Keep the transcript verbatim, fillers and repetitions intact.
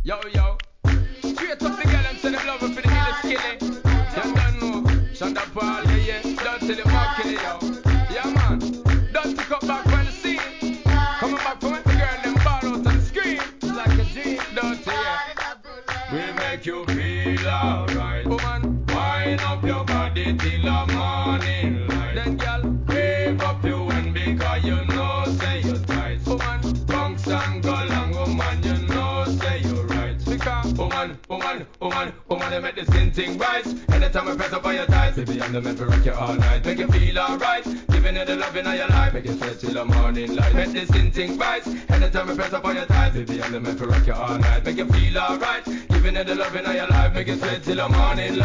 Yo, yo. Straight up the girl and say them love her for the illest killing. You don't know. Shonda Paul, yeah, yeah. Don't tell him how kill it, yo. Yeah, man. Don't pick up back from the scene. Coming back from it, the girl them ball out on the screen. It's like a dream. Don't tell ya. We make you feel alright. Woman, wind up your body till the morning light. Then, girl, wave up your hand because you know say you're tight. Woman, bounce and go long, woman, you know say you're right. Because, woman, woman, woman, woman, they make the same thing right. Anytime I press up on your thighs, baby, I'm the man for rock you all night. Make you feel alright, giving you the loving of your life. Make you sweat till the morning light. Make the same thing right. Anytime I press up on your thighs, baby, I'm the man for rock you all night. Make you feel alright, giving you the loving of your life. Make you sweat till the morning light.